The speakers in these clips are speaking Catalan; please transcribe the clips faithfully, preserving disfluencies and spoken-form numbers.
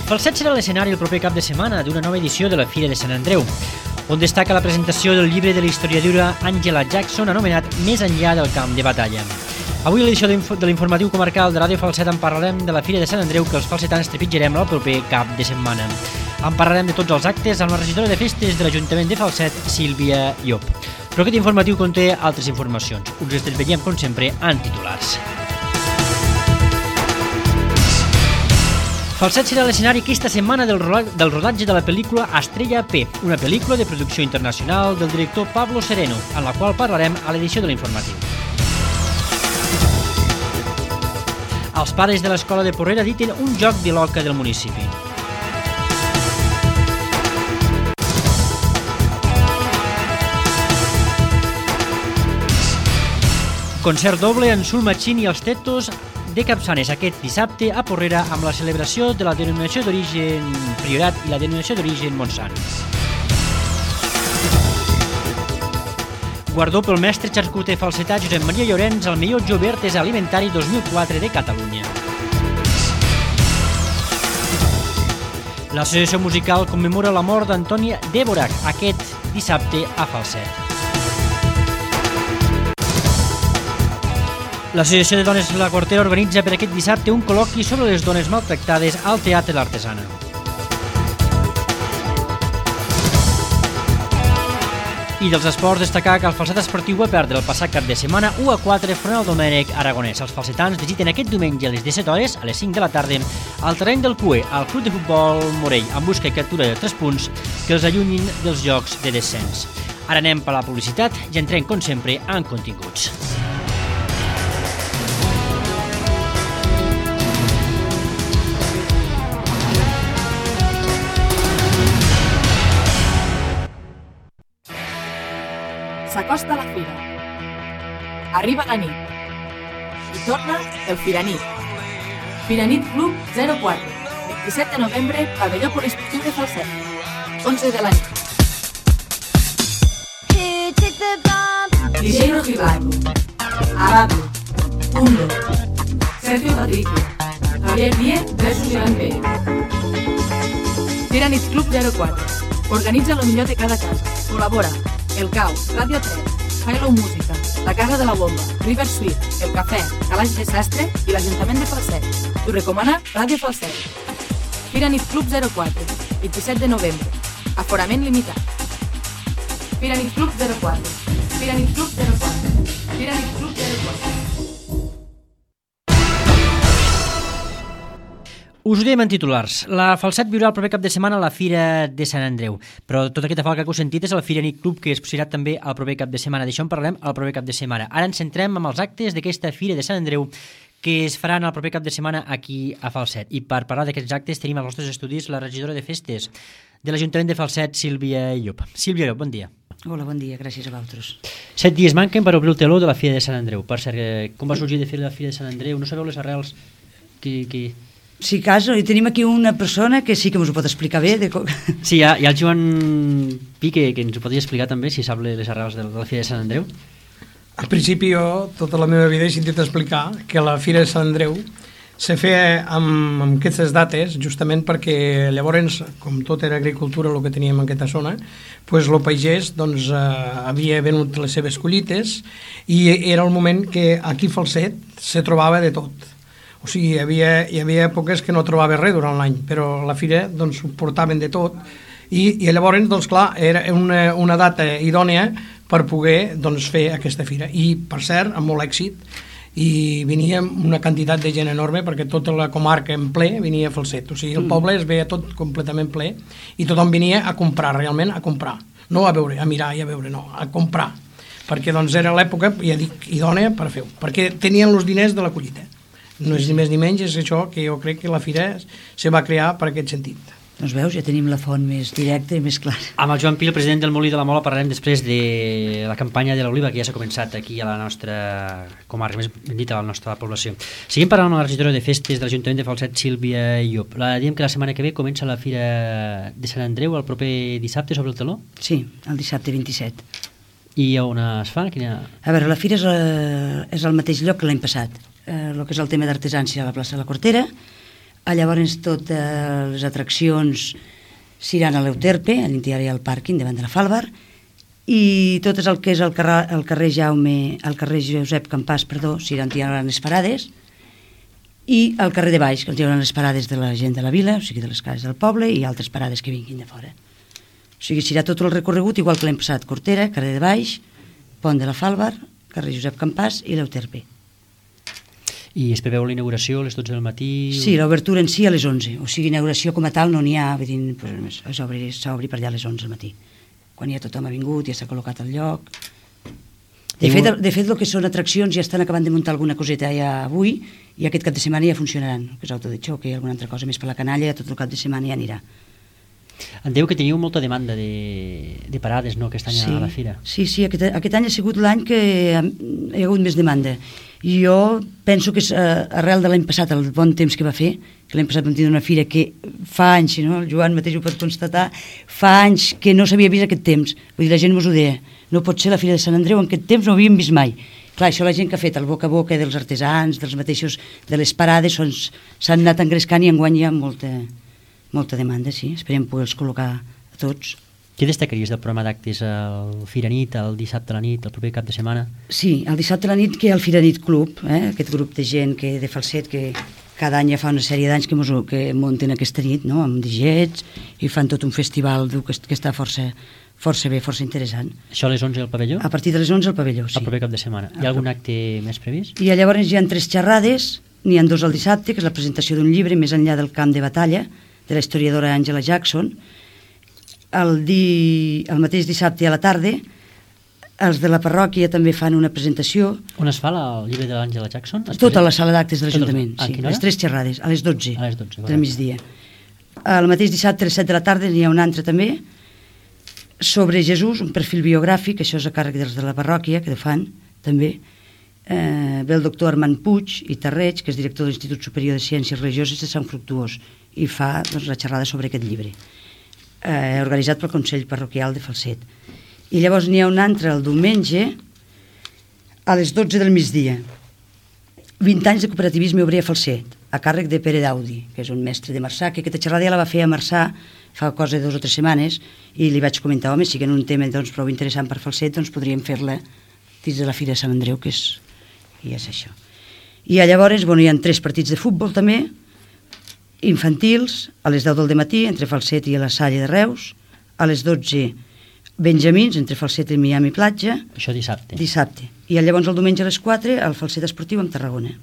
Falset serà l'escenari el proper cap de setmana d'una nova edició de la Fira de Sant Andreu, on destaca la presentació del llibre de la historiadora Angela Jackson anomenat Més enllà del camp de batalla. Avui a l'edició de l'informatiu comarcal de Ràdio Falset en parlarem de la Fira de Sant Andreu que els falsetans trepitjarem el proper cap de setmana. En parlarem de tots els actes amb la regidora de festes de l'Ajuntament de Falset, Sílvia Llop. Però aquest informatiu conté altres informacions. Us les desvetllem, com sempre, en titulars. Falset serà l'escenari aquesta setmana del rodatge de la pel·lícula Estrella P, una pel·lícula de producció internacional del director Pablo Sereno, en la qual parlarem a l'edició de l'informatiu. Els pares de l'escola de Porrera editen un joc de l'oca del municipi. Concert doble en Soul Machine i els Tetos de Capçanes aquest dissabte a Porrera amb la celebració de la denominació d'origen Priorat i la denominació d'origen Montsant. Guardó pel mestre xarcuter falsetà Josep Maria Llorenç al millor jove artesà alimentari dos mil quatre de Catalunya. L'associació musical commemora la mort d'Antònia Dvořák aquest dissabte a Falset. L'Associació de Dones La Cortera organitza per aquest dissabte un col·loqui sobre les dones maltractades al Teatre L'Artesana. I dels esports, destacar que el falset esportiu va perdre el passat cap de setmana u a quatre front al Domènec Aragonès. Els falsetans visiten aquest diumenge a les disset hores, a les cinc de la tarda, al terreny del C U E, al Club de Futbol Morell, en busca i captura de tres punts que els allunyin dels jocs de descens. Ara anem per la publicitat i entrem, com sempre, en continguts. S'acosta la fira. Arriba la nit. I torna el Firanit. Firanit Club zero quatre. vint-i-set de novembre, pavelló poliesportiu de Falset. onze de la nit. D J Rojibarro. Abablo. Undo. Sergio Patricio. Javier Díez versus Iván Pérez. Firanit Club zero quatre. Organitza lo millor de cada casa. Col·labora El Cau, Ràdio tres, Hello Música, La Casa de la Bomba, River Suite, El Cafè, Calaix de Sastre i l'Ajuntament de Falset. T'ho recomana Ràdio Falset. Firanit Club zero quatre, vint-i-set de novembre. Aforament limitat. Firanit Club zero quatre. Firanit Club zero quatre. Firanit Club zero quatre. Us ho dèiem en titulars. La Falset viurà el proper cap de setmana a la Fira de Sant Andreu, però tota aquesta falca que heu sentit és el Firanit Club, que es posarà també al proper cap de setmana. D'això en parlarem al proper cap de setmana. Ara ens centrem en els actes d'aquesta Fira de Sant Andreu que es faran el proper cap de setmana aquí a Falset. I per parlar d'aquests actes tenim als nostres estudis la regidora de festes de l'Ajuntament de Falset, Sílvia Llop. Sílvia Llop, bon dia. Hola, bon dia, gràcies a vosaltres. Set dies manquen per obrir el teló de la Fira de Sant Andreu. Per cert, com va sorgir de fer la Fira de Sant Andreu? No sabeu les arrels que... que... Sí, caso, i tenim aquí una persona que sí que ens ho pot explicar bé. De... Sí, hi ha, hi ha el Joan Pi, que, que ens ho podria explicar també, si sap les arrels de la Fira de Sant Andreu. Al principi jo, tota la meva vida, he sentit explicar que la Fira de Sant Andreu se feia amb, amb aquestes dates, justament perquè llavors, com tot era agricultura el que teníem en aquesta zona, pues el pagès doncs, eh, havia venut les seves collites i era el moment que aquí a Falset se trobava de tot. O sigui, hi havia, hi havia èpoques que no trobava res durant l'any, però a la fira doncs, ho portaven de tot i, i llavors, doncs, clar, era una, una data idònia per poder doncs, fer aquesta fira. I, per cert, amb molt èxit, i venia una quantitat de gent enorme perquè tota la comarca en ple venia a Falset. O sigui, el poble es veia tot completament ple i tothom venia a comprar, realment a comprar. No a veure, a mirar i a veure, no, a comprar. Perquè doncs, era l'època, ja dic, idònia per fer-ho, perquè tenien els diners de la collita. No és ni més ni menys, és això que jo crec que la fira se va crear per aquest sentit. Doncs veus, ja tenim la font més directa i més clara. Amb el Joan Pi, el president del Molí de la Mola, parlarem després de la campanya de l'oliva que ja s'ha començat aquí a la nostra comarca, més ben dit a la nostra població. Seguim parlant amb la regidora de festes de l'Ajuntament de Falset, Sílvia Llop. La diem que la setmana que ve comença la Fira de Sant Andreu el proper dissabte sobre el teló? Sí, el dissabte vint-i-set. I on es fa? Quina... A veure, la fira és, eh, és al mateix lloc que l'any passat. Eh, el que és el tema d'artesància a la plaça de la Cortera, Llavors totes les atraccions s'iran a l'Euterpe, a l'interior hi ha el pàrquing davant de la Falbar, i tot el que és el carrer, el carrer Jaume, el carrer Josep Campàs, perdó, s'iran tirant les parades, i al carrer de baix, que ens hi haurà les parades de la gent de la vila, o sigui, de les cases del poble, i altres parades que vinguin de fora. O sigui, serà tot el recorregut, igual que l'hem passat, Cortera, carrer de baix, Pont de la Falbar, carrer Josep Campàs i l'Euterpe. I es preveu la inauguració a les dotze del matí? Sí, l'obertura en si a les onze, o sigui, inauguració com a tal no n'hi ha, vull dir, pues, s'obri per allà a les onze del matí, quan ja tothom ha vingut, ja s'ha col·locat al lloc. De fet, de fet, el que són atraccions ja estan acabant de muntar alguna coseta ja avui, i aquest cap de setmana ja funcionaran, que és auto de xoc i alguna altra cosa més per la canalla, tot el cap de setmana ja anirà. Enteneu que teniu molta demanda de, de parades, no?, aquest any sí, a la fira. Sí, sí, aquest, aquest any ha sigut l'any que hi ha hagut més demanda. I jo penso que és uh, arrel de l'any passat, el bon temps que va fer, que l'any passat vam tenir una fira que fa anys, no? El Joan mateix ho pot constatar, fa anys que no s'havia vist aquest temps. Vull dir, la gent mos ho deia, no pot ser la Fira de Sant Andreu, en aquest temps no ho havíem vist mai. Clar, això la gent que ha fet el boca a boca dels artesans, dels mateixos, de les parades, s'han anat engrescant i enguany hi ha molta, molta demanda, sí. Esperem poder-los col·locar a tots. Què destacaries del programa d'actes el Fira Nit, el dissabte a la nit, el proper cap de setmana? Sí, el dissabte a la nit que hi ha el Fira Nit Club, eh? Aquest grup de gent que, de falset que cada any ja fa una sèrie d'anys que, mos, que munten aquesta nit, no? Amb D Js, i fan tot un festival que, que està força, força bé, força interessant. Això a les onze al pavelló? A partir de les onze al pavelló, sí. El proper cap de setmana. Hi ha algun acte més previst? I llavors hi ha tres xerrades, n'hi ha dos al dissabte, que és la presentació d'un llibre més enllà del camp de batalla, de la historiadora Angela Jackson. El, di... el mateix dissabte a la tarda, els de la parròquia també fan una presentació. On es fa el llibre de l'Àngela Jackson? Tota la sala d'actes de l'Ajuntament, sí. Les tres xerrades, a les dotze, a les dotze del migdia. El mateix dissabte a les set de la tarda n'hi ha un altre també, sobre Jesús, un perfil biogràfic, això és a càrrec dels de la parròquia, que ho fan també. Eh, ve el doctor Armand Puig i Tarreig, que és director de l'Institut Superior de Ciències Religioses de Sant Fructuós, i fa doncs, la xerrada sobre aquest llibre, eh, organitzat pel Consell Parroquial de Falset. I llavors n'hi ha un altre el diumenge a les dotze del migdia, vint anys de cooperativisme obrer a Falset, a càrrec de Pere Daudi, que és un mestre de Marçà, que aquesta xerrada ja la va fer a Marçà fa cosa de dues o tres setmanes, i li vaig comentar, home, si que en un tema doncs, prou interessant per Falset, doncs podríem fer-la dins de la Fira de Sant Andreu, que és, i és això. I llavors bueno, hi ha tres partits de futbol també, infantils, a les deu del matí, entre Falset i la Salle de Reus, a les dotze Benjamins, entre Falset i Miami Platja. Això dissabte. Dissabte. I llavors el diumenge a les quatre, el Falset Esportiu amb Tarragona.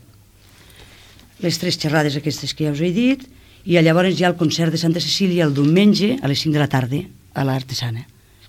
Les tres xerrades aquestes que ja us he dit, i llavors hi ha el concert de Santa Cecília el diumenge a les cinc de la tarda, a l'Artesana.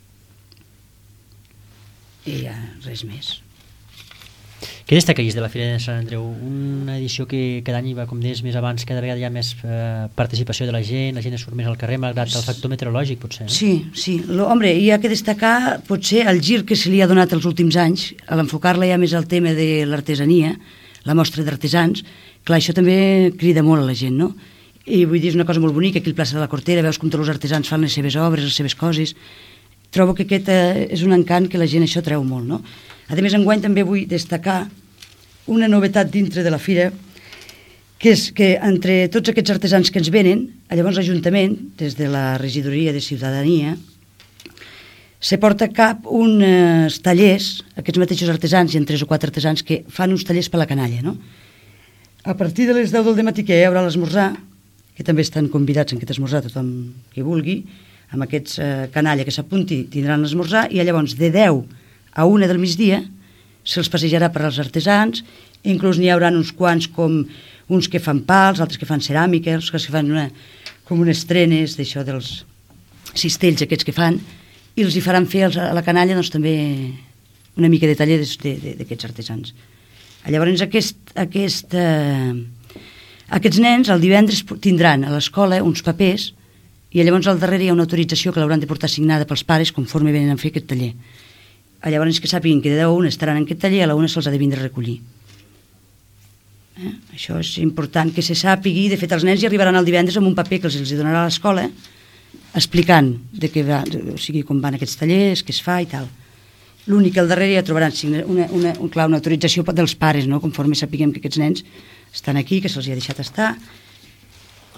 I ja res més. Què destacaries de la Fira de Sant Andreu? Una edició que cada any va, com deies més abans, cada vegada hi ha més eh, participació de la gent, la gent surt més al carrer, malgrat el factor meteorològic, potser. No? Sí, sí. Lo, hombre, hi ha que destacar, potser, el gir que se li ha donat els últims anys, a l'enfocar-la ja més al tema de l'artesania, la mostra d'artesans. Clar, això també crida molt a la gent, no? I vull dir, és una cosa molt bonica, aquí al plaça de la Cortera, veus com tots els artesans fan les seves obres, les seves coses. Trobo que aquest eh, és un encant que la gent això treu molt, no? A més, enguany també vull destacar una novetat dintre de la fira, que és que entre tots aquests artesans que ens venen, llavors l'Ajuntament, des de la Regidoria de Ciutadania, se porta a cap uns tallers, aquests mateixos artesans, hi ha tres o quatre artesans que fan uns tallers per la canalla, no? A partir de les deu del matí que hi haurà l'esmorzar, que també estan convidats en aquest esmorzar tothom que vulgui, amb aquests eh, canalla que s'apunti tindran l'esmorzar, i llavors de deu a una del migdia se'ls passejarà per als artesans, inclús n'hi haurà uns quants com uns que fan pals, altres que fan ceràmica, els que fan una, com unes trenes d'això dels cistells aquests que fan, i els hi faran fer als, a la canalla doncs, també una mica de taller d'aquests artesans. Llavors aquest, aquest, eh, aquests nens el divendres tindran a l'escola uns papers, i llavors al darrere hi ha una autorització que l'hauran de portar signada pels pares conforme venen a fer aquest taller. Llavors que sàpiguen que de deu a una estaran en aquest taller, a la una se'ls ha de vindre a recollir. Eh? Això és important que se sàpigui. De fet, els nens hi arribaran el divendres amb un paper que els, els donarà a l'escola explicant de què va, o sigui, com van aquests tallers, què es fa i tal. L'únic que al darrere ja trobaran una, una, un, clar, una autorització dels pares, no? Conforme sapiguem que aquests nens estan aquí, que se'ls ha deixat estar.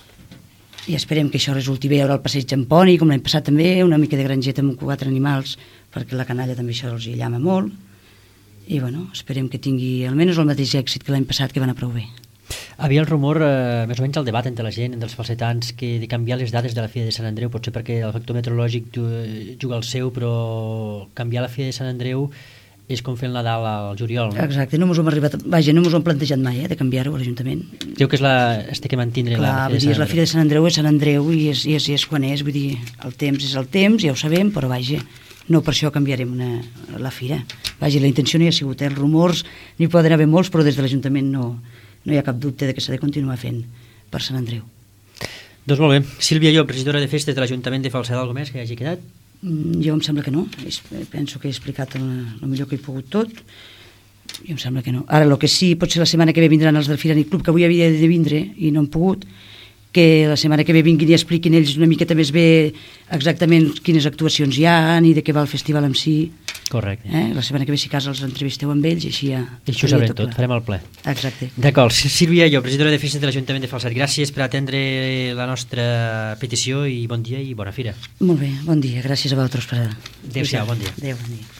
i esperem que això resulti bé. Hi haurà el passeig en poni, com l'any passat també, una mica de grangeta amb quatre animals, perquè la canalla també això els hi llama molt, i bueno, esperem que tingui almenys el mateix èxit que l'any passat, que va anar prou bé. Havia el rumor, eh, més o menys el debat entre la gent, entre els falsetans, que de canviar les dades de la Fira de Sant Andreu, potser perquè el factor meteorològic juga al seu, però canviar la Fira de Sant Andreu és com fer el Nadal al juliol, no? Exacte, no mos hem arribat, vaja, no mos ho hem plantejat mai, eh, de canviar-ho a l'Ajuntament. Diu que és la, este que mantindre Clar, la vull dir, la Fira de Sant Andreu és Sant Andreu i és, i és, i és quan és, vull dir, el temps és el temps, ja ho sabem, però vaja, no per això canviarem una, la Fira. Vaja, la intenció no hi ha sigut, eh? Els rumors n'hi poden haver molts, però des de l'Ajuntament no, no hi ha cap dubte de que s'ha de continuar fent per Sant Andreu. Doncs molt bé. Sílvia Llop, regidora de Festes de l'Ajuntament de Falset, alguna més que hagi quedat? Jo em sembla que no. Penso que he explicat el, el millor que he pogut tot. Jo em sembla que no. Ara, el que sí, potser la setmana que ve vindran els del Firani Club, que avui havia de vindre i no han pogut, que la setmana que ve vinguin i expliquin ells una miqueta més bé exactament quines actuacions hi ha i de què va el festival en si. Correcte. Eh? La setmana que ve, si cas, els entrevisteu amb ells i així ja... I això ho sabrem tot, tot, farem el ple. Exacte. D'acord. Sílvia Llop, regidora de Festes de l'Ajuntament de Falset, gràcies per atendre la nostra petició i bon dia i bona fira. Molt bé, bon dia. Gràcies a vosaltres per... Adéu-siau, bon dia. Adéu, bon dia.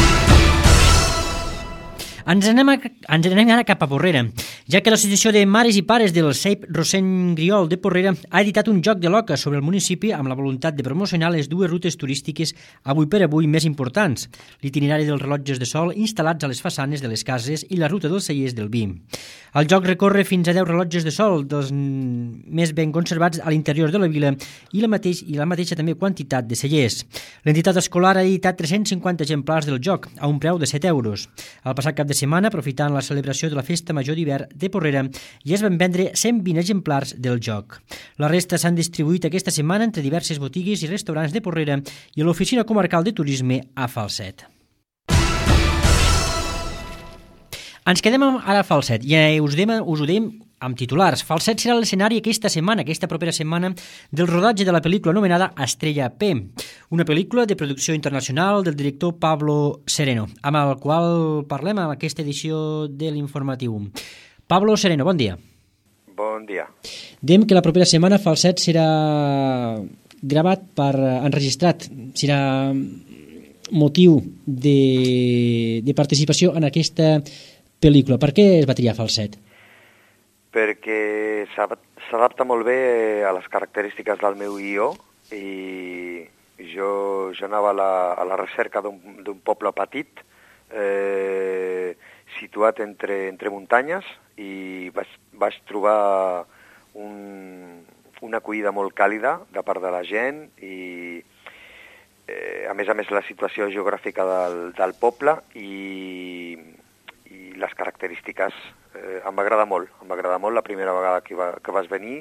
Ens anem, a, ens anem ara cap a Porrera, ja que l'Associació de Mares i Pares del C E I P Rosseny Griol de Porrera ha editat un joc de l'oca sobre el municipi amb la voluntat de promocionar les dues rutes turístiques avui per avui més importants, l'itinerari dels rellotges de sol instal·lats a les façanes de les cases i la ruta dels cellers del vi. El joc recorre fins a deu rellotges de sol, dels més ben conservats a l'interior de la vila i la, mateix, i la mateixa també quantitat de cellers. L'entitat escolar ha editat tres-cents cinquanta exemplars del joc, a un preu de set euros. El passat cap de setmana, aprofitant la celebració de la Festa Major d'hivern de Porrera, ja es van vendre cent vint exemplars del joc. La resta s'han distribuït aquesta setmana entre diverses botigues i restaurants de Porrera i a l'Oficina Comarcal de Turisme a Falset. Ens quedem ara a Falset i us, dem, us ho dèiem amb titulars. Falset serà l'escenari aquesta setmana, aquesta propera setmana, del rodatge de la pel·lícula anomenada Estrella P, una pel·lícula de producció internacional del director Pablo Sereno, amb el qual parlem en aquesta edició de l'Informatiu. Pablo Sereno, bon dia. Bon dia. Dèiem que la propera setmana Falset serà gravat per enregistrat, serà motiu de, de participació en aquesta pel·lícula. Per què es va triar Falset? Perquè s'adapta molt bé a les característiques del meu guió i jo, jo anava a la, a la recerca d'un poble petit eh, situat entre, entre muntanyes i vaig, vaig trobar un, una acollida molt càlida de part de la gent i eh, a més a més la situació geogràfica del, del poble i, i les característiques eh, em va agradar molt, em va agradar molt la primera vegada que, va, que vas venir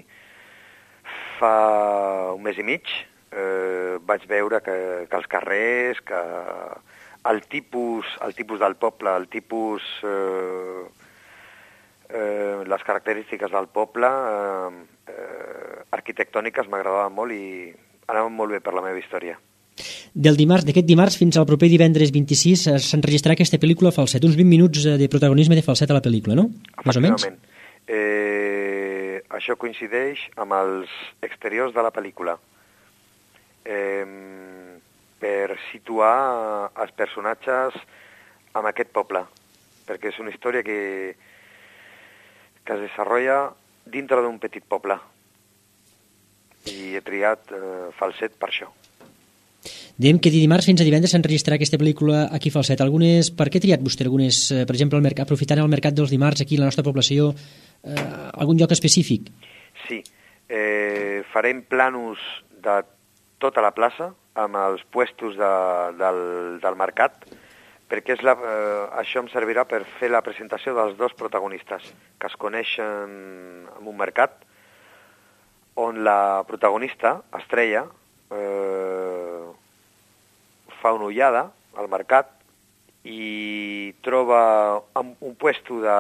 fa un mes i mig eh, vaig veure que, que els carrers, que el tipus, el tipus del poble, el tipus, eh, eh, les característiques del poble eh, eh, arquitectòniques m'agradaven molt i anaven molt bé per la meva història. Del dimarts, d'aquest dimarts fins al proper divendres vint-i-sis s'enregistrarà aquesta pel·lícula a Falset, uns vint minuts de protagonisme de Falset a la pel·lícula, no? Més o menys? Eh, això coincideix amb els exteriors de la pel·lícula. Eh, per situar els personatges en aquest poble, perquè és una història que, que es desenvolupa dintre d'un petit poble. I he triat eh, Falset per això. Dèiem que de dimarts fins a divendres s'enregistrarà aquesta pel·lícula aquí a Falset. Algunes, per què ha triat vostè algunes, eh, per exemple, el mercat, aprofitant el mercat dels dimarts aquí a la nostra població, eh, algun lloc específic? Sí, eh, farem planos de tota la plaça amb els puestos de, del, del mercat, perquè és la, eh, això em servirà per fer la presentació dels dos protagonistes que es coneixen en un mercat, on la protagonista, Estrella, eh, fa una ullada al mercat i troba un, un puesto de,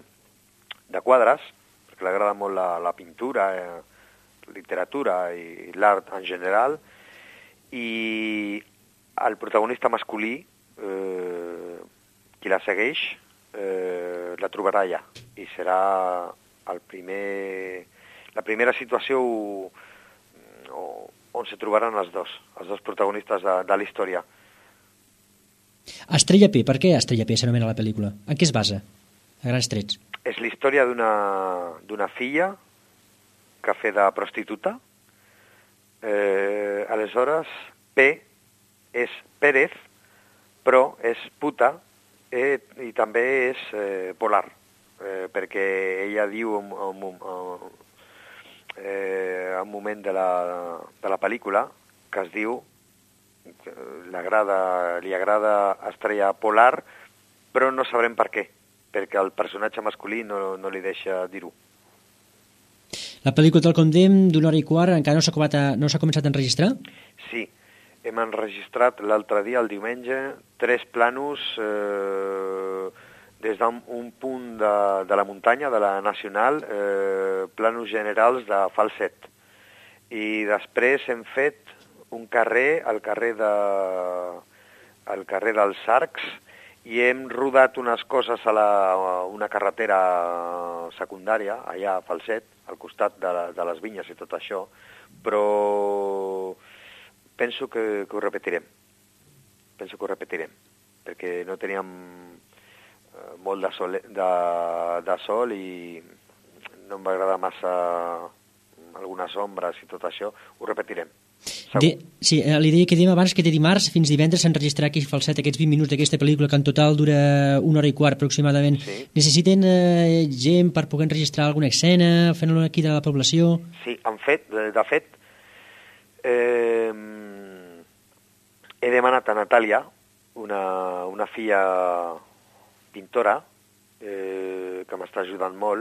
de quadres, perquè li agrada molt la, la pintura, eh, literatura i l'art en general, i el protagonista masculí, eh, qui la segueix, eh, la trobarà allà, i serà el primer, la primera situació on se trobaran els dos, els dos protagonistes de, de la història. Estrella P, per què Estrella P s'anomena la pel·lícula? En què es basa, a grans trets? És la història d'una d'una filla que fa de prostituta. Eh, aleshores, P és Pérez, però és puta eh, i també és eh, polar, eh, perquè ella diu un, un, un, eh, un moment de la, de la pel·lícula que es diu que li agrada, li agrada Estrella Polar, però no sabrem per què, perquè el personatge masculí no, no li deixa dir-ho. La pel·lícula del Condem d'una hora i quart encara no s'ha començat, no s'ha començat a enregistrar? Sí, hem enregistrat l'altre dia, el diumenge, tres planos eh, des d'un punt de, de la muntanya, de la Nacional, eh, planos generals de falset. I després hem fet un carrer, el carrer, de, el carrer dels Arcs, i hem rodat unes coses a, la, a una carretera secundària, allà a Falset, al costat de, la, de les vinyes i tot això, però penso que, que ho repetirem. Penso que ho repetirem, perquè no teníem eh, molt de sol, de, de sol i no em va agradar massa algunes ombres i tot això. Ho repetirem. De, sí, li deia que dèiem abans que de dimarts fins divendres s'enregistrarà aquí Falset aquests vint minuts d'aquesta pel·lícula que en total dura una hora i quart aproximadament. Sí. Necessiten eh, gent per poder enregistrar alguna escena, fent-lo aquí de la població? Sí, han fet, de, de fet, eh, he demanat a Natàlia, una, una filla pintora, eh, que m'està ajudant molt,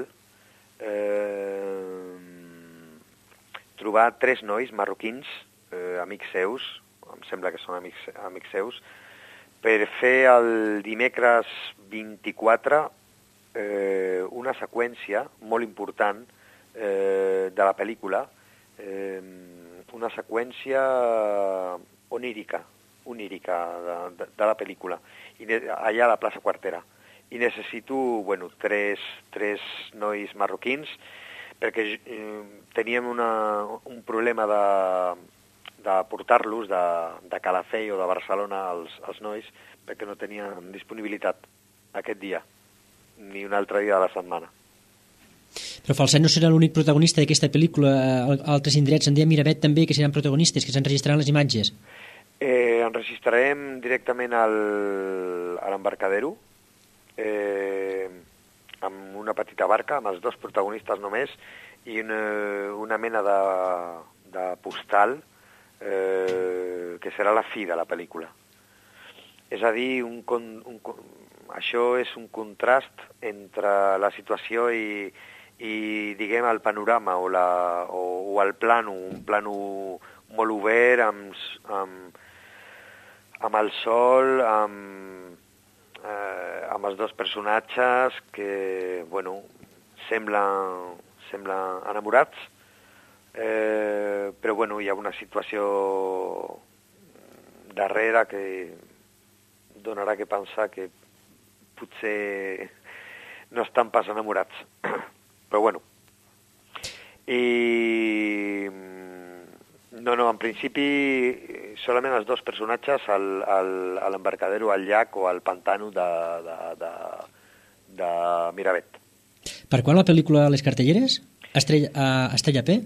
eh, trobar tres nois marroquins, eh, amics seus, em sembla que són amics, amics seus, per fer el dimecres vint-i-quatre eh, una seqüència molt important eh, de la pel·lícula, eh, una seqüència onírica, onírica de, de, de la pel·lícula, i allà a la plaça Quartera. I necessito, bueno, tres, tres nois marroquins, perquè eh, teníem una, un problema de, de portar-los de, de Calafell o de Barcelona als, als nois, perquè no tenien disponibilitat aquest dia, ni un altre dia de la setmana. Però Falset no serà l'únic protagonista d'aquesta pel·lícula, altres indrets, en dia Miravet també, que seran protagonistes, que s'enregistraran les imatges. Eh, enregistrarem directament al, a l'embarcadero, eh, amb una petita barca, amb els dos protagonistes només, i una, una mena de, de postal eh, que serà la fi de la pel·lícula. És a dir, un, un, això és un contrast entre la situació i, i diguem, el panorama o, la, o, o el plano, un plano molt obert, amb, amb, amb el sol, amb, eh, amb els dos personatges que, bueno, semblen, semblen enamorats, eh, però, bueno, hi ha una situació darrere que donarà que pensar que potser no estan pas enamorats. Però, bueno. I... No, no, en principi solament els dos personatges al, al, a l'embarcadero, al llac o al pantano de, de, de, de Miravet. Per quan la pel·lícula a les cartelleres? Estrella, uh, Estrella P?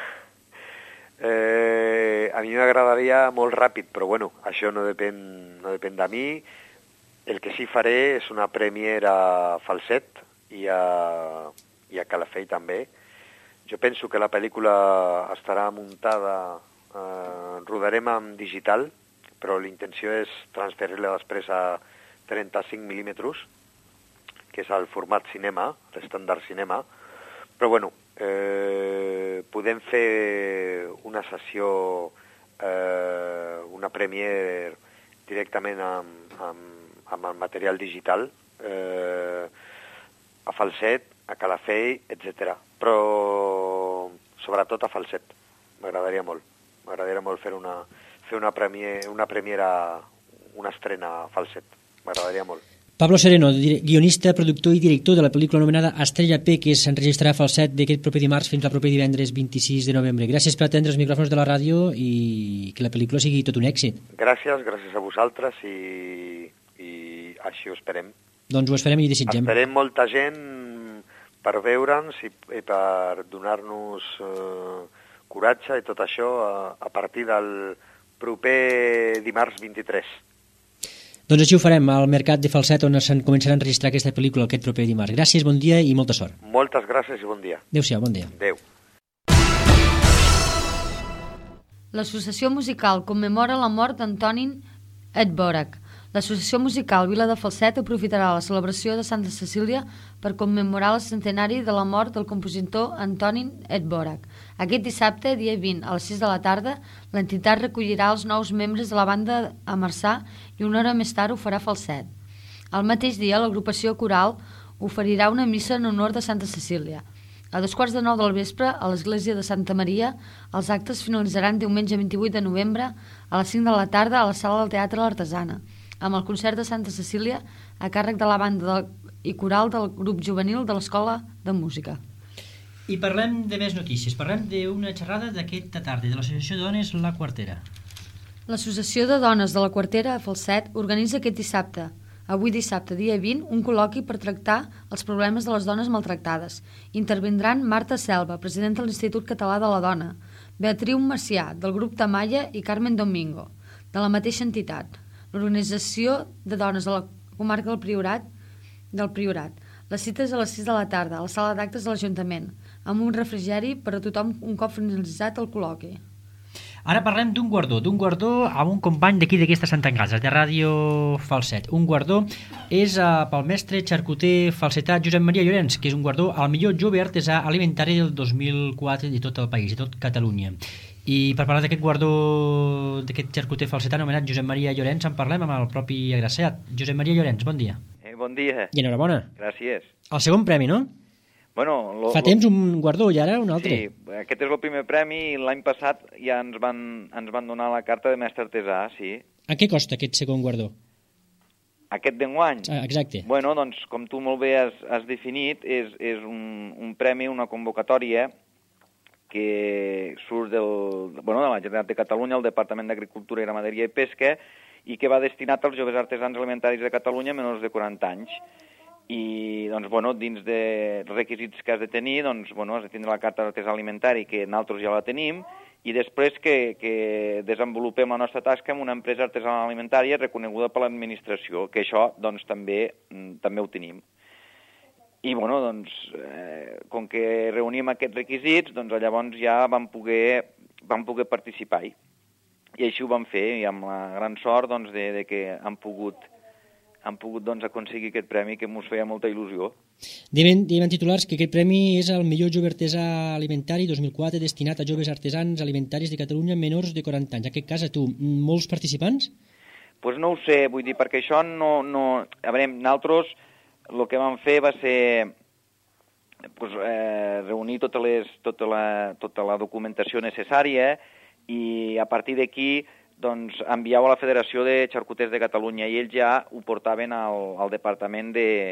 Eh, a mi m'agradaria molt ràpid, però bueno, això no depèn, no depèn de mi. El que sí faré és una premiere a Falset i a, i a Calafell també. Jo penso que la pel·lícula estarà muntada, eh, rodarem en digital, però la intenció és transferir-la després a trenta-cinc mil·límetres, que és el format cinema, l'estàndard cinema. Però bueno, eh, podem fer una sessió, eh, una premiere directament amb, amb, amb el material digital, eh, a Falset, a Calafell, etcètera. Però sobretot a Falset. M'agradaria molt. M'agradaria molt fer una, fer una, premier, una premiera, una estrena a Falset. M'agradaria molt. Pablo Sereno, guionista, productor i director de la pel·lícula anomenada Estrella P, que s'enregistrarà a Falset d'aquest proper dimarts fins al proper divendres vint-i-sis de novembre. Gràcies per atendre els micròfons de la ràdio i que la pel·lícula sigui tot un èxit. Gràcies, gràcies a vosaltres i, i així ho esperem. Doncs ho esperem i desitgem. Esperem molta gent per veure'ns i, i per donar-nos eh, coratge i tot això a, a partir del proper dimarts vint-i-tres. Doncs així ho farem al Mercat de Falset, on se'n començarà a enregistrar aquesta pel·lícula aquest proper dimarts. Gràcies, bon dia i molta sort. Moltes gràcies i bon dia. Adéu-siau, bon dia. Adéu. L'Associació Musical commemora la mort d'Antonin Edborak. L'Associació Musical Vila de Falset aprofitarà la celebració de Santa Cecília per commemorar el centenari de la mort del compositor Antonin Edborak. Aquest dissabte, dia vint, a les sis de la tarda, l'entitat recollirà els nous membres de la banda a Marçà i una hora més tard ho farà a Falset. El mateix dia, l'agrupació coral oferirà una missa en honor de Santa Cecília. A dos quarts de nou del vespre, a l'església de Santa Maria, els actes finalitzaran diumenge vint-i-vuit de novembre a les cinc de la tarda a la sala del Teatre L'Artesana, amb el concert de Santa Cecília a càrrec de la banda del, i coral del grup juvenil de l'Escola de Música. I parlem de més notícies. Parlem d'una xerrada d'aquesta tarda de l'Associació de Dones La Quartera. L'Associació de Dones de La Quartera a Falset organitza aquest dissabte, avui dissabte, dia vint, un col·loqui per tractar els problemes de les dones maltractades. Intervindran Marta Selva, presidenta de l'Institut Català de la Dona, Beatriu Macià, del grup Tamaya, i Carmen Domingo, de la mateixa entitat. L'Organització de Dones de la Comarca del Priorat, del Priorat. La cita és a les sis de la tarda, a la sala d'actes de l'Ajuntament, amb un refrigeri per a tothom un cop finalitzat el col·loqui. Ara parlem d'un guardó, d'un guardó amb un company d'aquí d'aquesta Santa Engràcia, de Ràdio Falset. Un guardó és uh, pel mestre xarcuter falsetà Josep Maria Llorenç, que és un guardó al millor jove artesà alimentari del dos mil quatre de tot el país, de tot Catalunya. I per parlar d'aquest guardó, d'aquest xarcuter falsetà anomenat Josep Maria Llorenç, en parlem amb el propi agraciat. Josep Maria Llorenç, bon dia. Eh, bon dia. I enhorabona. Gràcies. El segon premi, no? Bueno, lo, Fa temps un guardó i ara un altre. Sí, aquest és el primer premi i l'any passat ja ens van, ens van donar la carta de mestre artesà, sí. A què costa aquest segon guardó? Aquest d'enguany? Ah, exacte. Bueno, doncs, com tu molt bé has, has definit, és, és un, un premi, una convocatòria que surt del, bueno, de la Generalitat de Catalunya, el Departament d'Agricultura i Ramaderia i Pesca, i que va destinat als joves artesans alimentaris de Catalunya menors de quaranta anys. I, doncs, bueno, dins dels requisits que has de tenir, doncs, bueno, has de tindre la carta d'artesà alimentari, que nosaltres ja la tenim, i després que, que desenvolupem la nostra tasca en una empresa artesana alimentària reconeguda per l'administració, que això, doncs, també, també ho tenim. I, bueno, doncs, eh, com que reunim aquests requisits, doncs, llavors ja vam poder, vam poder participar-hi. I així ho vam fer, i amb la gran sort, doncs, de, de que han pogut han pogut doncs, aconseguir aquest premi que ens feia molta il·lusió. Diuen, diuen titulars que aquest premi és el millor jove artesà alimentari dos mil quatre destinat a joves artesans alimentaris de Catalunya menors de quaranta anys. En aquest cas, a tu, molts participants? Doncs pues no ho sé, vull dir, perquè això no... no... A veure, nosaltres el que vam fer va ser pues, eh, reunir tota, les, tota, la, tota la documentació necessària i a partir d'aquí doncs enviau a la Federació de Xarcuters de Catalunya i ells ja ho portaven al, al Departament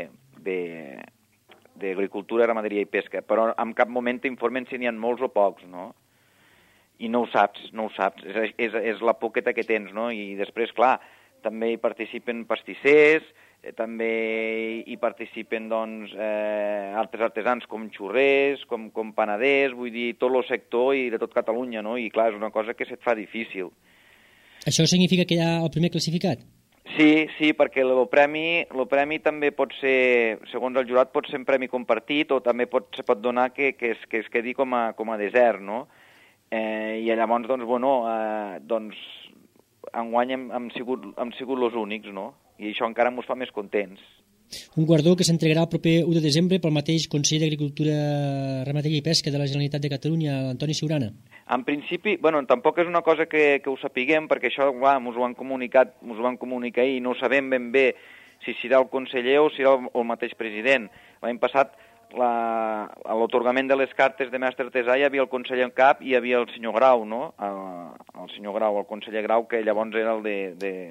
d'Agricultura, Ramaderia i Pesca, però en cap moment t'informen si n'hi ha molts o pocs, no? I no ho saps, no ho saps, és, és, és la poqueta que tens, no? I després, clar, també hi participen pastissers, eh, també hi participen, doncs, eh, altres artesans com xurrers, com, com panaders, vull dir, tot el sector i de tot Catalunya, no? I clar, és una cosa que se't fa difícil. Això significa que hi ha el primer classificat? Sí, sí, perquè el premi, el premi també pot ser, segons el jurat, pot ser un premi compartit o també pot, se pot donar que, que, es, que es quedi com a, com a desert, no? Eh, I llavors, doncs, bueno, eh, doncs, enguany hem, hem sigut, hem sigut els únics, no? I això encara ens fa més contents. Un guardó que s'entregarà el proper u de desembre pel mateix conseller d'Agricultura, Ramaderia i Pesca de la Generalitat de Catalunya, Antoni Siurana. En principi, bueno, tampoc és una cosa que, que ho sapiguem, perquè això, clar, ens ho han comunicat, ens ho van comunicar i no sabem ben bé si serà el conseller o serà el, el mateix president. L'any passat, la, a l'atorgament de les cartes de mestre artesà hi havia el conseller en cap i hi havia el senyor Grau, no? El, el senyor Grau, el conseller Grau, que llavors era el de, de,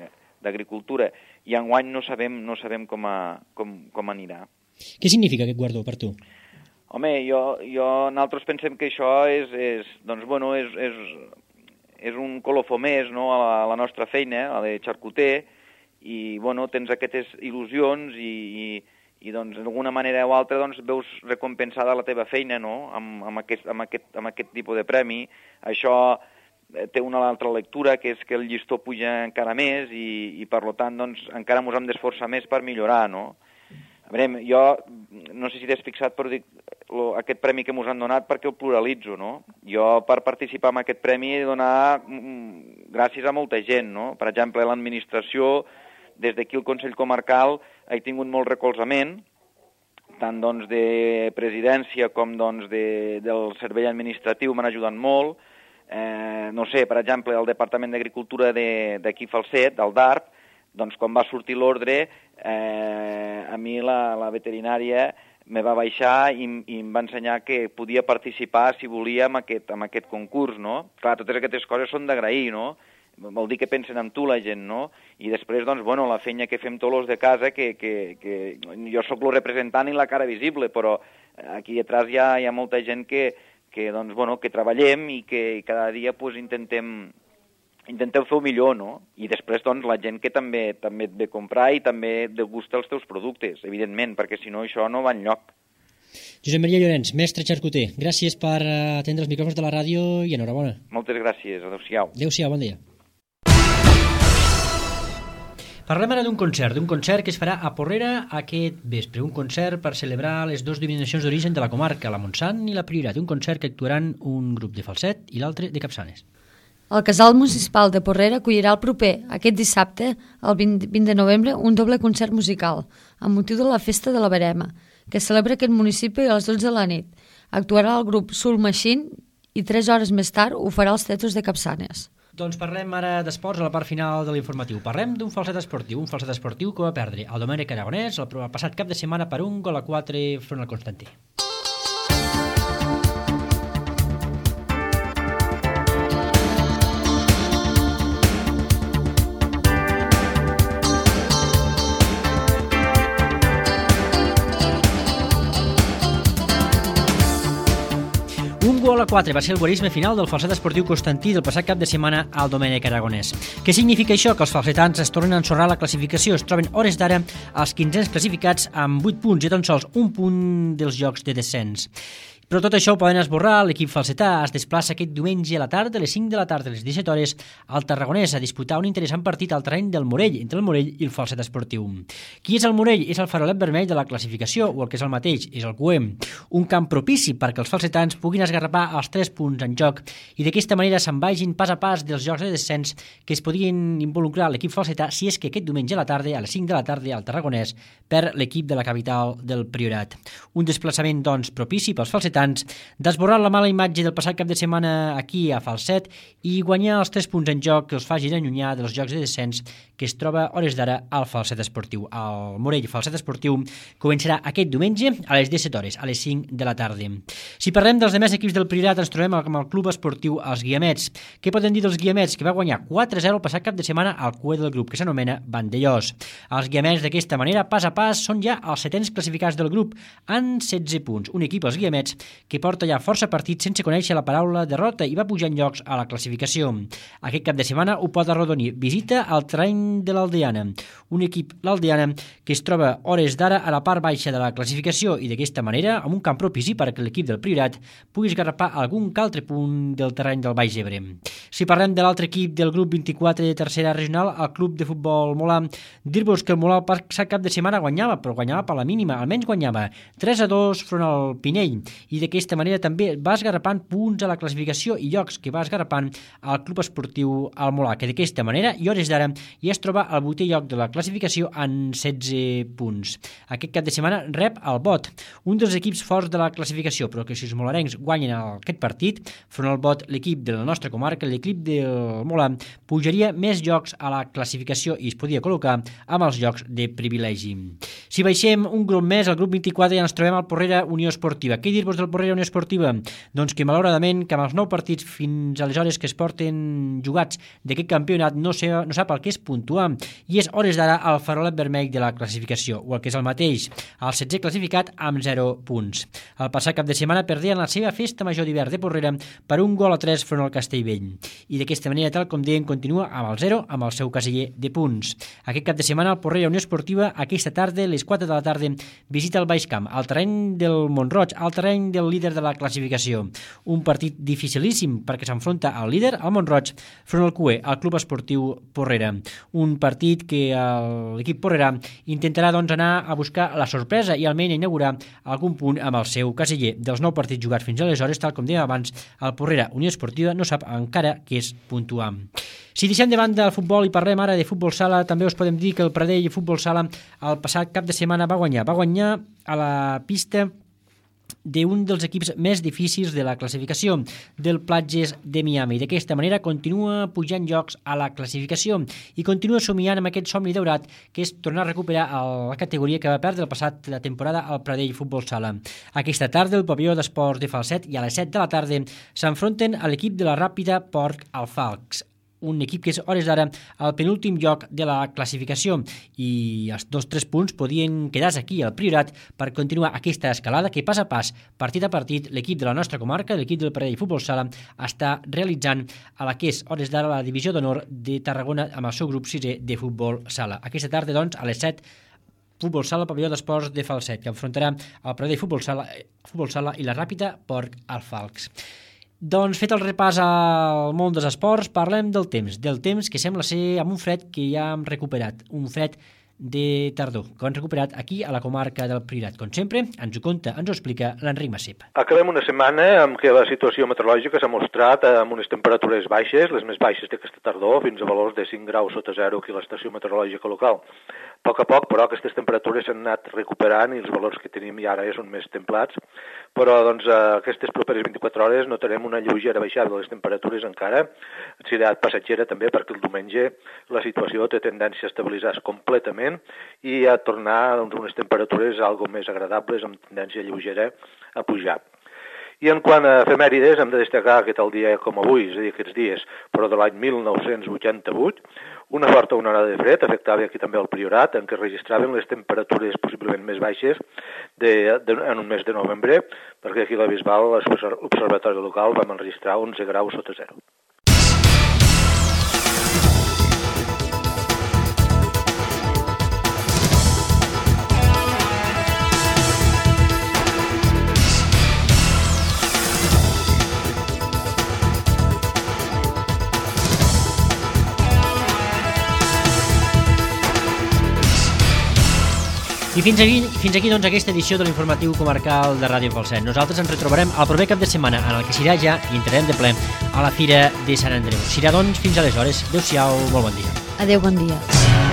d'Agricultura, i enguany no sabem, no sabem com, a, com, com anirà. Què significa aquest guardó per tu? Home, jo, jo, nosaltres pensem que això és, és doncs, bueno, és, és, és un colofó més, no?, a la, a la nostra feina, a la de xarcuter, i, bueno, tens aquestes il·lusions i, i, i doncs, d'alguna manera o altra, doncs, veus recompensada la teva feina, no?, amb, amb, aquest, amb, aquest, amb aquest tipus de premi. Això té una altra lectura, que és que el llistó puja encara més i, i per tant, doncs, encara ens hem d'esforçar més per millorar, no? A veure, jo no sé si t'has fixat, però dic, lo, aquest premi que ens han donat perquè el pluralitzo, no? Jo, per participar en aquest premi, he de donar mm, gràcies a molta gent, no? Per exemple, l'administració, des d'aquí el Consell Comarcal, he tingut molt recolzament, tant doncs, de presidència com doncs, de, del servei administratiu m'han ajudat molt. Eh, no sé, per exemple, el Departament d'Agricultura d'aquí Falset, del D A R P, doncs quan va sortir l'ordre, eh, a mi la, la veterinària me va baixar i, i em va ensenyar que podia participar, si volia, en aquest, en aquest concurs, no? Clar, totes aquestes coses són d'agrair, no? Vol dir que pensen en tu la gent, no? I després, doncs, bueno, la feina que fem tots els de casa, que, que, que jo sóc el representant i la cara visible, però aquí detrás hi ha, hi ha molta gent que, que, doncs, bueno, que treballem i que cada dia pues, intentem, intentem fer-ho millor, no? I després, doncs, la gent que també també et ve a comprar i també degusta els teus productes, evidentment, perquè si no això no va enlloc. Josep Maria Llorenç, mestre xarcuter, gràcies per atendre els micròfons de la ràdio i enhorabona. Moltes gràcies, adéu-siau. Adéu-siau, bon dia. Parlem ara d'un concert, d'un concert que es farà a Porrera aquest vespre, un concert per celebrar les dues denominacions d'origen de la comarca, la Montsant i la Priorat, un concert que actuaran un grup de Falset i l'altre de Capçanes. El Casal Municipal de Porrera acollirà el proper, aquest dissabte, el vint, vint de novembre, un doble concert musical, amb motiu de la Festa de la Verema, que celebra aquest municipi a les dotze de la nit. Actuarà el grup Soul Machine i tres hores més tard ho farà els Tetos de Capçanes. Doncs parlem ara d'esports a la part final de l'informatiu. Parlem d'un falset esportiu, un falset esportiu que va perdre el Domènec Aragonès el passat cap de setmana per un gol a quatre front al Constantí. gol a quatre va ser el guarisme final del falset esportiu Constantí del passat cap de setmana al Domènec Aragonès. Què significa això? Que els falsetans es tornen a ensorrar la classificació. Es troben hores d'ara als quinzens classificats amb vuit punts i tan sols un punt dels jocs de descens. Però tot això ho poden esborrar. L'equip falsetà es desplaça aquest diumenge a la tarda, a les cinc de la tarda, a les disset hores, al Tarragonès, a disputar un interessant partit al terreny del Morell, entre el Morell i el falset esportiu. Qui és el Morell? És el farolet vermell de la classificació, o el que és el mateix, és el Cuem. Un camp propici perquè els falsetans puguin esgarrapar els tres punts en joc i d'aquesta manera se'n vagin pas a pas dels jocs de descens que es podien involucrar l'equip falsetà si és que aquest diumenge a la tarda, a les cinc de la tarda, al Tarragonès, per l'equip de la capital del Priorat. Un desplaçament, doncs, propici pels falsetans d'esborrar la mala imatge del passat cap de setmana aquí a Falset i guanyar els tres punts en joc que els facin allunyar dels jocs de descens que es troba hores d'ara al falset esportiu. El Morell Falset Esportiu començarà aquest diumenge a les disset hores, a les cinc de la tarda. Si parlem dels demés equips del Priorat, ens trobem amb el club esportiu Els Guiamets. Què poden dir dels Guiamets? Que va guanyar quatre a zero el passat cap de setmana al cue del grup, que s'anomena Vandellós. Els Guiamets d'aquesta manera, pas a pas, són ja els setens classificats del grup, amb setze punts. Un equip, els Guiamets, que porta ja força partits sense conèixer la paraula derrota i va pujar en llocs a la classificació. Aquest cap de setmana ho pot arrodonir. Visita al terreny de l'Aldeana, un equip, l'Aldeana, que es troba hores d'ara a la part baixa de la classificació i d'aquesta manera, amb un camp propici perquè l'equip del Priorat pugui esgarrapar algun altre punt del terreny del Baix Ebre. Si parlem de l'altre equip del grup vint-i-quatre de tercera regional, el club de futbol Molà, dir-vos que el Molà el passat cap de setmana guanyava, però guanyava per la mínima, almenys guanyava tres a dos front al Pinell, i d'aquesta manera també va esgarrapant punts a la classificació i llocs que va esgarrapant al club esportiu al Molà, que d'aquesta manera i hores d'ara ja es troba al vuitè lloc de la classificació en setze punts. Aquest cap de setmana rep el Bot, un dels equips forts de la classificació, però que si els molarencs guanyen aquest partit, front al Bot, l'equip de la nostra comarca, l'equip del Molà, pujaria més llocs a la classificació i es podia col·locar amb els llocs de privilegi. Si baixem un grup més, el grup vint-i-quatre, ja ens trobem al Porrera Unió Esportiva. Què dir-vos del Porrera Unió Esportiva? Doncs que malauradament, que amb els nou partits fins aleshores que es porten jugats d'aquest campionat no, sé, no sap el que és puntuar, i és hores d'ara al farolet vermell de la classificació, o el que és el mateix, el setzè classificat amb zero punts. El passat cap de setmana perdien la seva festa major d'hivern de Porrera per un gol a tres front al Castellvell, i d'aquesta manera, tal com deien, continua amb el zero amb el seu casiller de punts. Aquest cap de setmana el Porrera Unió Esportiva, aquesta tarda, a les quatre de la tarda, visita el Baix Camp, al terreny del Montroig, al terreny del líder de la classificació. Un partit dificilíssim perquè s'enfronta al líder, al Montroig, front al Q E, al Club Esportiu Porrera. Un partit que l'equip Porrera intentarà doncs, anar a buscar la sorpresa i almenys inaugurar algun punt amb el seu casiller. Dels nou partits jugats fins aleshores, tal com dèiem abans, el Porrera Unió Esportiva no sap encara què és puntuar. Si deixem de banda el futbol i parlem ara de futbol sala, també us podem dir que el Pradell Futbol Sala el passat cap de setmana va guanyar. Va guanyar a la pista d'un dels equips més difícils de la classificació, del Platges de Miami. D'aquesta manera continua pujant llocs a la classificació i continua somiant amb aquest somni daurat que és tornar a recuperar la categoria que va perdre el passat la temporada al Pradell Futbol Sala. Aquesta tarda el pavelló d'esports de Falset i a les set de la tarda s'enfronten a l'equip de la Ràpida Porc Alfalcs, un equip que és hores d'ara al penúltim lloc de la classificació, i els dos tres punts podien quedar-se aquí al Priorat per continuar aquesta escalada que pas a pas, partit a partit, l'equip de la nostra comarca, l'equip del Pradell Futbol Sala, està realitzant a la que és hores d'ara la divisió d'honor de Tarragona amb el seu grup sisè de futbol sala. Aquesta tarda, doncs, a les set, Futbol Sala, pavelló d'esports de Falset, que enfrontarà el Pradell Futbol Sala, Futbol Sala i la Ràpida Porc Alfalcs. Doncs fet el repàs al món dels esports, parlem del temps, del temps que sembla ser amb un fred que ja hem recuperat, un fred de tardor, que hem recuperat aquí a la comarca del Priorat. Com sempre, ens ho conta, ens ho explica l'Enric Massip. Acabem una setmana en què la situació meteorològica s'ha mostrat amb unes temperatures baixes, les més baixes d'aquesta tardor, fins a valors de cinc graus sota zero aquí a l'estació meteorològica local. A poc a poc, però, aquestes temperatures s'han anat recuperant i els valors que tenim ja ara ja són més templats, però doncs, aquestes properes vint-i-quatre hores notarem una lleugera baixada de les temperatures encara, serà passatgera també perquè el diumenge la situació té tendència a estabilitzar-se completament i a tornar doncs, unes temperatures algo més agradables amb tendència lleugera a pujar. I en quant a efemèrides, hem de destacar que tal dia com avui, és a dir, aquests dies, però de l'any mil nou-cents vuitanta-vuit, una forta onada de fred afectava aquí també el Priorat, en què registraven les temperatures possiblement més baixes de, de, en un mes de novembre, perquè aquí a la Bisbal, l'observatori local, vam enregistrar onze graus sota zero. I fins aquí, fins aquí doncs, aquesta edició de l'informatiu comarcal de Ràdio Falset. Nosaltres ens retrobarem el proper cap de setmana en el que serà ja i entrarem de ple a la Fira de Sant Andreu. Serà doncs fins aleshores. Adéu-siau, molt bon dia. Adéu, bon dia.